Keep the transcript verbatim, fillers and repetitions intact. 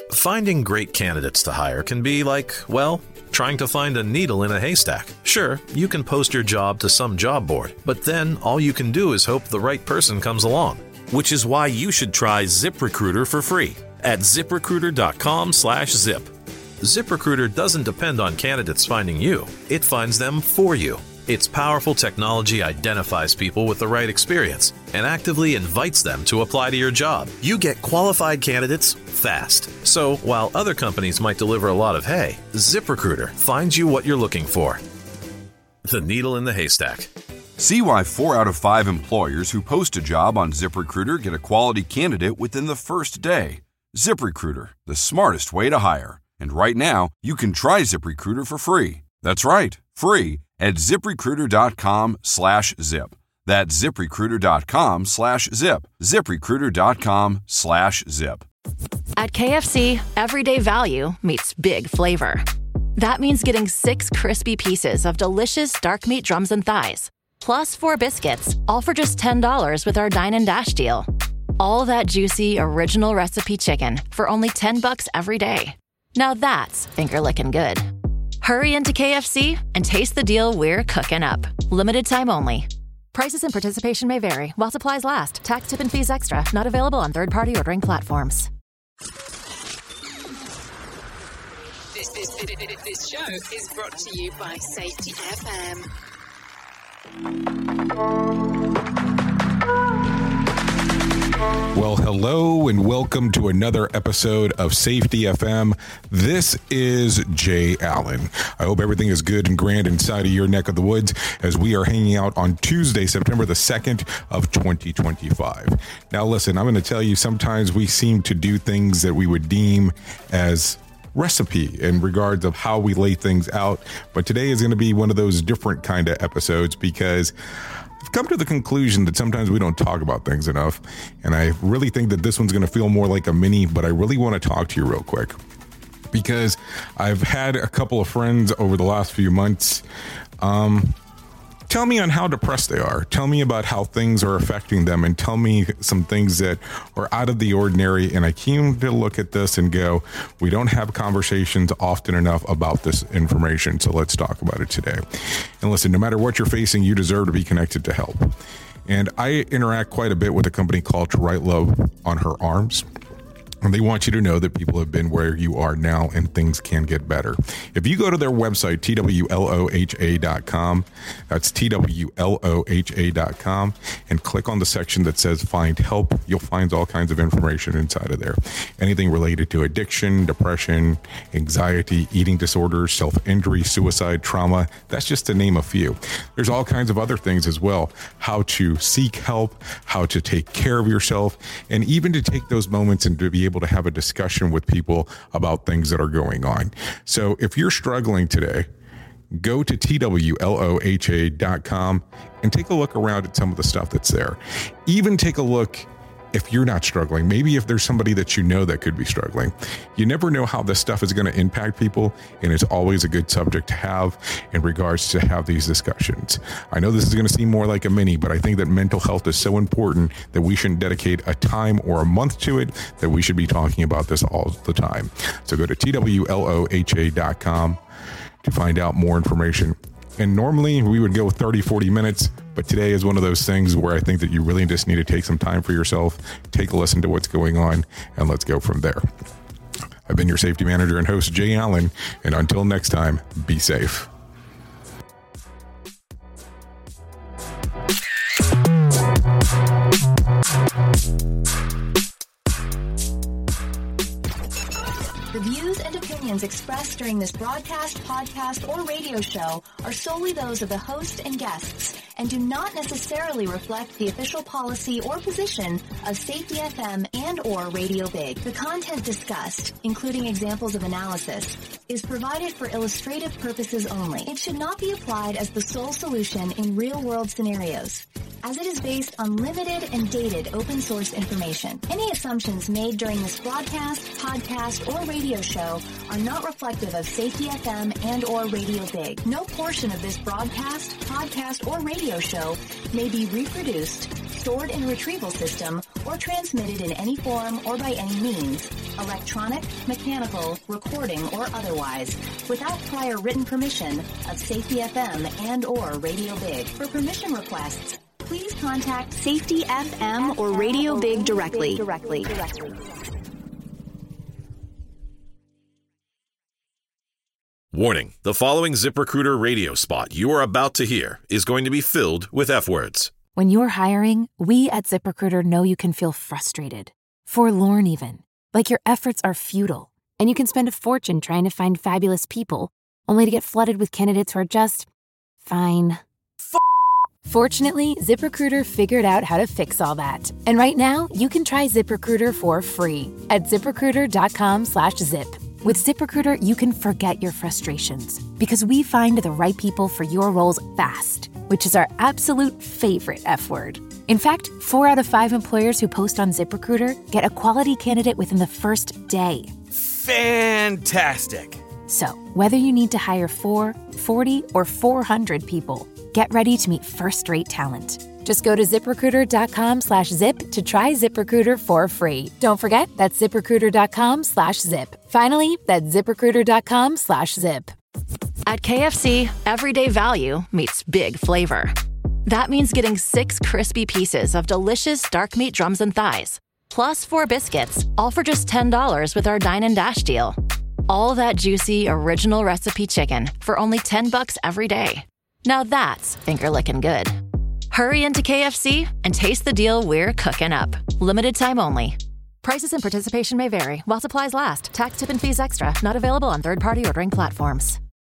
Finding great candidates to hire can be like, well, trying to find a needle in a haystack. Sure, you can post your job to some job board, but then all you can do is hope the right person comes along. Which is why you should try ZipRecruiter for free at ZipRecruiter.com slash zip. ZipRecruiter doesn't depend on candidates finding you. It finds them for you. Its powerful technology identifies people with the right experience and actively invites them to apply to your job. You get qualified candidates fast. So while other companies might deliver a lot of hay, ZipRecruiter finds you what you're looking for. The needle in the haystack. See why four out of five employers who post a job on ZipRecruiter get a quality candidate within the first day. ZipRecruiter, the smartest way to hire. And right now, you can try ZipRecruiter for free. That's right, free at ZipRecruiter.com slash zip. That's ZipRecruiter.com slash zip. ZipRecruiter.com slash zip. At K F C, everyday value meets big flavor. That means getting six crispy pieces of delicious dark meat drums and thighs, plus four biscuits, all for just ten dollars with our Dine and Dash deal. All that juicy, original recipe chicken for only ten bucks every day. Now that's finger-licking good. Hurry into K F C and taste the deal we're cooking up. Limited time only. Prices and participation may vary while supplies last. Tax, tip, and fees extra. Not available on third-party ordering platforms. This, this, this, this show is brought to you by Safety F M. Well, hello and welcome to another episode of Safety F M. This is Jay Allen. I hope everything is good and grand inside of your neck of the woods as we are hanging out on Tuesday, September the second of twenty twenty-five. Now, listen, I'm going to tell you, sometimes we seem to do things that we would deem as recipe in regards of how we lay things out. But today is going to be one of those different kind of episodes because I've come to the conclusion that sometimes we don't talk about things enough. And I really think that this one's going to feel more like a mini, but I really want to talk to you real quick because I've had a couple of friends over the last few months um, tell me on how depressed they are. Tell me about how things are affecting them and tell me some things that are out of the ordinary. And I came to look at this and go, we don't have conversations often enough about this information. So let's talk about it today. And listen, no matter what you're facing, you deserve to be connected to help. And I interact quite a bit with a company called To Write Love on Her Arms. And they want you to know that people have been where you are now and things can get better. If you go to their website, T W L O H A dot com, that's T W L O H A dot com, and click on the section that says Find Help, you'll find all kinds of information inside of there. Anything related to addiction, depression, anxiety, eating disorders, self-injury, suicide, trauma, that's just to name a few. There's all kinds of other things as well. How to seek help, how to take care of yourself, and even to take those moments and to be able able to have a discussion with people about things that are going on. So if you're struggling today, go to T W L O H A dot com and take a look around at some of the stuff that's there. Even take a look if you're not struggling, maybe if there's somebody that you know that could be struggling. You never know how this stuff is going to impact people, and it's always a good subject to have in regards to have these discussions. I know this is going to seem more like a mini, but I think that mental health is so important that we shouldn't dedicate a time or a month to it, that we should be talking about this all the time. So go to T W L O H A dot com to find out more information. And normally we would go thirty, forty minutes, but today is one of those things where I think that you really just need to take some time for yourself, take a listen to what's going on, and let's go from there. I've been your safety manager and host, Jay Allen, and until next time, be safe. The views and opinions expressed during this broadcast, podcast, or radio show are solely those of the host and guests and do not necessarily reflect the official policy or position of Safety F M and or Radio Big. The content discussed, including examples of analysis, is provided for illustrative purposes only. It should not be applied as the sole solution in real-world scenarios, as it is based on limited and dated open source information. Any assumptions made during this broadcast, podcast, or radio show are not reflective of Safety F M and or Radio Big. No portion of this broadcast, podcast, or radio show may be reproduced, stored in a retrieval system, or transmitted in any form or by any means, electronic, mechanical, recording, or otherwise, without prior written permission of Safety F M and or Radio Big. For permission requests, please contact Safety F M or Radio Big directly. directly. Warning, the following ZipRecruiter radio spot you are about to hear is going to be filled with F-words. When you're hiring, we at ZipRecruiter know you can feel frustrated, forlorn even, like your efforts are futile, and you can spend a fortune trying to find fabulous people, only to get flooded with candidates who are just fine. F- Fortunately, ZipRecruiter figured out how to fix all that. And right now, you can try ZipRecruiter for free at ZipRecruiter.com slash zip. With ZipRecruiter, you can forget your frustrations because we find the right people for your roles fast, which is our absolute favorite F word. In fact, four out of five employers who post on ZipRecruiter get a quality candidate within the first day. Fantastic. So, whether you need to hire four, forty, or four hundred people, get ready to meet first-rate talent. Just go to ZipRecruiter.com slash zip to try ZipRecruiter for free. Don't forget, that's ZipRecruiter.com slash zip. Finally, that's ZipRecruiter.com slash zip. At K F C, everyday value meets big flavor. That means getting six crispy pieces of delicious dark meat drums and thighs, plus four biscuits, all for just ten dollars with our Dine and Dash deal. All that juicy, original recipe chicken for only ten bucks every day. Now that's finger-licking good. Hurry into K F C and taste the deal we're cooking up. Limited time only. Prices and participation may vary while supplies last. Tax, tip, and fees extra. Not available on third-party ordering platforms.